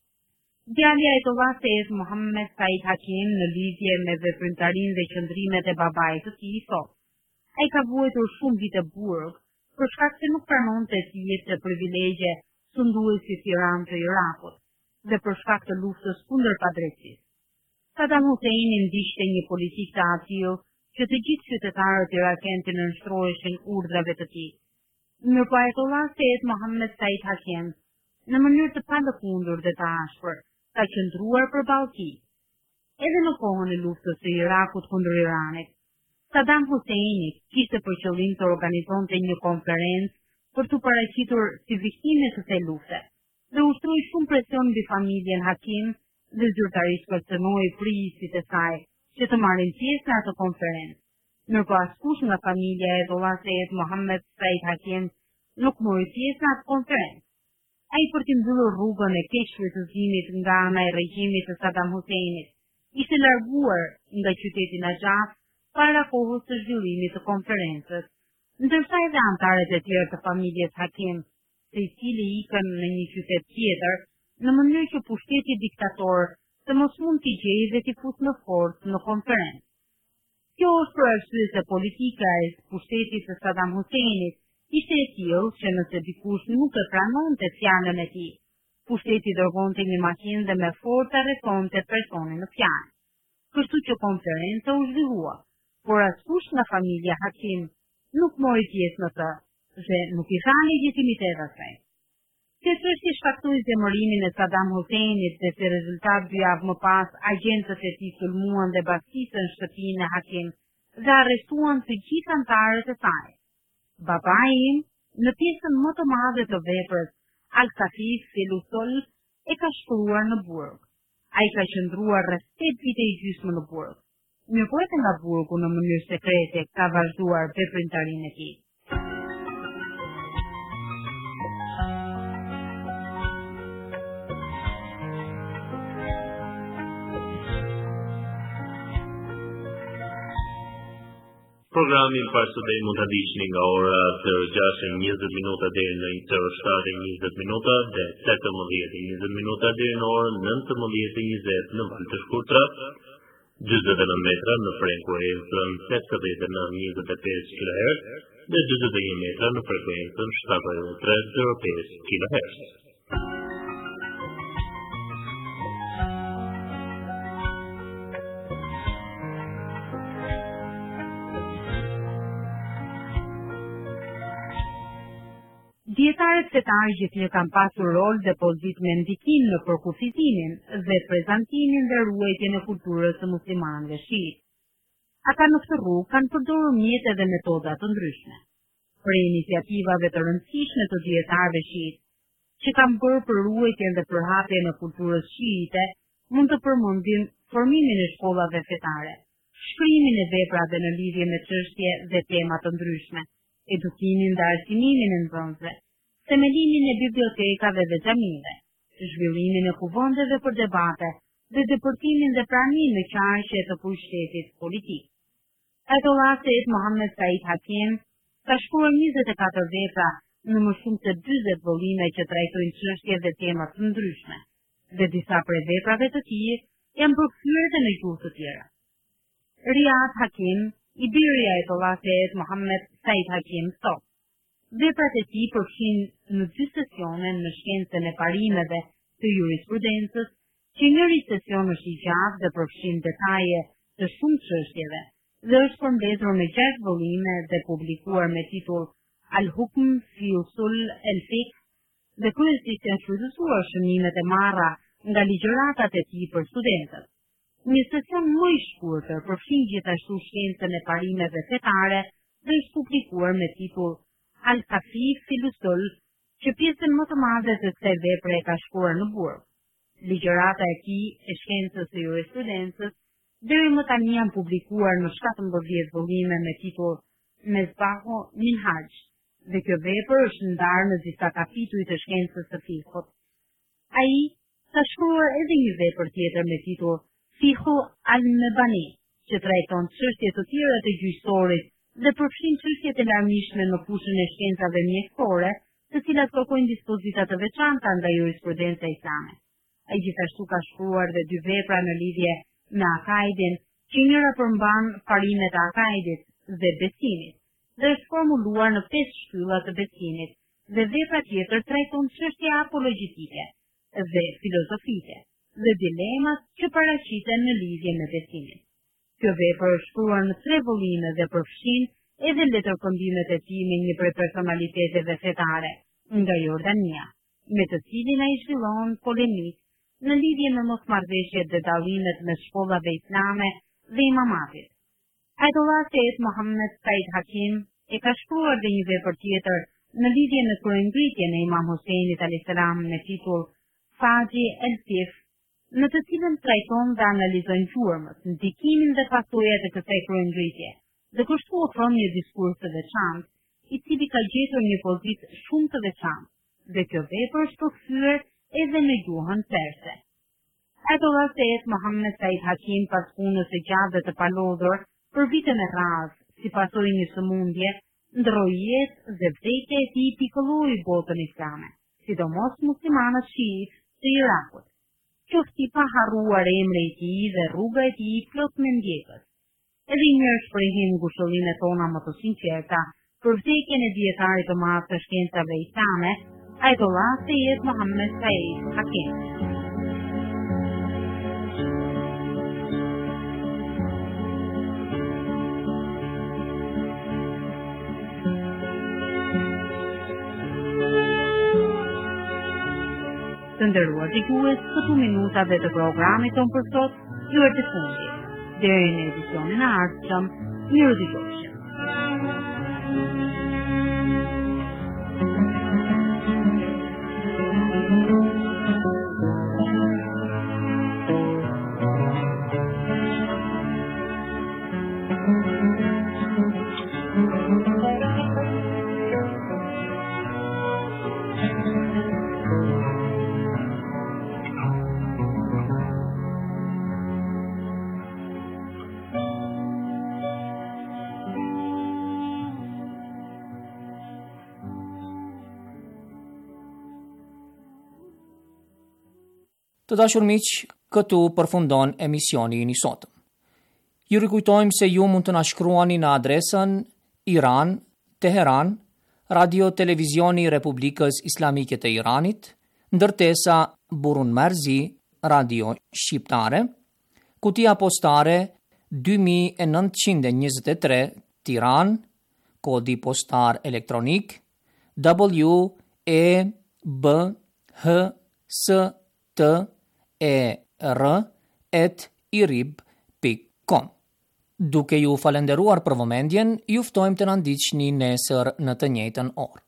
Djali i Ajtollah Said Mohammed Said Hakim në lidhje me veprimtarinë dhe qëndrimet e babait të tij thotë: ai ka vuajtur shumë vite burg për shkak se nuk pranonte të jepte privilegje sunduesit tiran të Irakut dhe për shkak të luftës kundër padrejtisë. Saddam Husseini ndiqte një politikë të atill që të gjithë qytetarët irakianë të nënshtroheshin urdhrave të tij. Ndërkohë Ajtollah Said Mohammed Said Hakim, në mënyrë të palëkundur dhe të ashpër, ka qëndruar përballë tij. Edhe në kohën e luftës së Irakut kundër Iranit, Saddam Husseini kishte për qëllim të organizonte një konferencë për të paraqitur si viktime të kësaj lufte, dhe ushtroi shumë presion mbi familjen Hakim dhe zyrtarisht kërcënoi prisitë e saj që të marrin pjesë në atë konferencë, Ndërkohë askush nga familja e Ayatollah Seyed Mohammed Said Hakim nuk mori pjesë në atë konferencë. Ai për të mbyllur rrugën e keq shfrytëzimit nga ana e regjimit të Saddam Huseinit, ishte larguar nga qyteti Najaf para kohës së zhvillimit të konferencës, ndërsa edhe anëtarët e tjerë të familjes Hakim, secili ikën në një qytet tjetër, në mënyrë që pushteti diktator të mos mund t'i gjejë dhe t'i fusë në forcë në konferencë. Kjo është për arsye se politika e pushtetit të Saddam Huseinit ishte e tillë që nëse dikush nuk e pranonte fjalën e tij, pushteti dërgonte një makinë dhe me forcë arrestonte personin në fjalë. Kështu që konferenca u zhvillua, por askush nga familja Hakim nuk mori pjesë në të, dhe nuk i tha legjitimitet asaj. Kjo çështje shkaktoi zemërimin e Saddam Huseinit dhe si rezultat dy javë më pas agjentët e tij sulmuan dhe bastisën shtëpinë e Hakim dhe arrestuan të gjithë anëtarët e saj. Babai im, në pjesën më të madhe të veprës, Al-Kafif Filusol, e ka shkruar në burg. Ai ka qëndruar rreth tetë vite e gjysmë në burg. Mirëpërte nga burgu në mënyrë sekrete ka vazhduar veprimtarinë e tij. Programin pas së deri mund ta ndiqni nga ora të gjashtë e njëzet minuta deri në shtatë e njëzet minuta dhe tetëmbëdhjetë e njëzet minuta deri në orën nëntëmbëdhjetë e njëzet në valë të shkurtra, gjysmë e nëntë metra në frekuencën tetëdhjetë e nëntë njëzet e pesë kilohertz dhe gjysmë e një metra në frekuencën shtatëdhjetë e tre zero pesë kilohertz. Dietarët fetar gjithnjë kanë pasur rol dhe pozitë me ndikim në përkufizimin dhe prezantimin dhe ruajtjen e kulturës së muslimanëve shiit. Ata në këtë rrugë kanë përdorur mjete dhe metoda të ndryshme. Për iniciativave të rëndësishme të dietarëve shiit, që kanë bërë për ruajtjen dhe përhapjen e kulturës shiite, mund të përmendim formimin e shkollave fetare, shkrimin e veprave në lidhje me çështje dhe tema të ndryshme, edukimin dhe arsimimin e nxënësve, themelimin e bibliotekave dhe xhamive, zhvillimin e kuvendeve për debate dhe depërtimin dhe pranimin në qarqe të pushtetit politik. Ayatollah Seyed Mohammed Said Hakim ka shkruar njëzet e katër vepra në më shumë se dyzet vëllime që trajtojnë çështje dhe tema të ndryshme, dhe disa prej veprave të tij janë përkthyer edhe në gjuhë të tjera. Riyad Hakim, i biri i Ayatollah Seyed Mohammed Said Hakim, thot: veprat e tij përfshin në dy sesione në shkencën e parimeve të jurisprudencës, që njëri sesion është i gjatë dhe përfshin detaje të shumë çështjeve, dhe është përmbledhur në gjashtë vëllime dhe publikuar me titull Al-Hukm fi Usul al-Fiqh, dhe kryesisht janë shfrytëzuar shënimet e marra nga ligjëratat e tij për studentët. Një sesion më i shkurtër përfshin gjithashtu shkencën e parimeve fetare dhe është publikuar me titull Al-Kafif Filusol, që pjesën më të madhe të kësaj vepre e ka shkruar në burg. Ligjërata e tij e shkencës së jurisprudencës deri më tani janë publikuar në shtatëmbëdhjetë vëllime me titull Mesbahu Minhaj, dhe kjo vepër është ndarë në disa kapituj të shkencës së fikut. Ai ka shkruar edhe një vepër tjetër me titull Fiqhu al-Mabani, që trajton çështje të tjera të gjyqësorit dhe përfshin çështjet e larmishme në fushën e shkencave mjekësore, të cilat kërkojnë dispozita të veçanta nga jurisprudenca islame. Ai gjithashtu ka shkruar dhe dy vepra në lidhje me akaidin, që njëra përmban parimet e akaidit dhe besimit, dhe është formuluar në pesë shtylla të besimit, dhe vepra tjetër trajton çështje apologjitike dhe filozofike, dhe dilemat që paraqiten në lidhje me besimin. Kjo vepër është shkruar në tre vëllime dhe përfshin edhe letërkëmbimet e tij me një prej personaliteteve fetare nga Jordania, me të cilin ai zhvillon polemik në lidhje me mosmarrëveshjet dhe dallimet mes shkollave islame dhe imamatit. Ayatollah Seyed Mohammed Said Hakim e ka shkruar dhe një vepër tjetër në lidhje me kryengritjen e Imam Huseinit alayhis salam me titull Faji el-Sif, në të cilën trajton dhe analizon gjurmët, ndikimin dhe pasojat e kësaj kryengritje, dhe kështu ofron një diskurs të veçantë, i cili ka gjetur një pozitë shumë të veçantë, dhe kjo vepër është përkthyer edhe në gjuhën perse. Ayatollah Sayyid Muhammad Said Hakim, pas punës së gjatë dhe të palodhur për vite me radhë, si pasojë një sëmundje, ndroi jetë dhe vdekja e tij pikëlloi botën islame, sidomos muslimanët shiit të Irakut. Qofti pa harruar emri i tij dhe rruga e tij plot me ndjekës. Edhe një shprehim ngushëllinë tona më të sinqerta për vdekjen e dietarit të madh të shkencave islame, Ayatollah Sayyid Muhammad Said Hakim. Të nderuar dëgjues, këtu minutat dhe të programit tonë për sot ju e të fundit. Deri në edicionin e ardhshëm, miru dëgjofshim. Të dashur miq, këtu përfundon emisioni i sotëm. Ju rikujtojmë se ju mund të na shkruani në adresën Iran, Teheran, Radio Televizioni i Republikës Islamike të Iranit, ndërtesa Burun Merzi, Radio Shqiptare, kutia postare dy mijë nëntëqind e njëzet e tre, Tiranë, kodi postar elektronik W E B H S T E R at irib dot com. Duke ju falenderuar për vëmendjen, ju ftojmë të na ndiqni nesër në të njëjtën orë.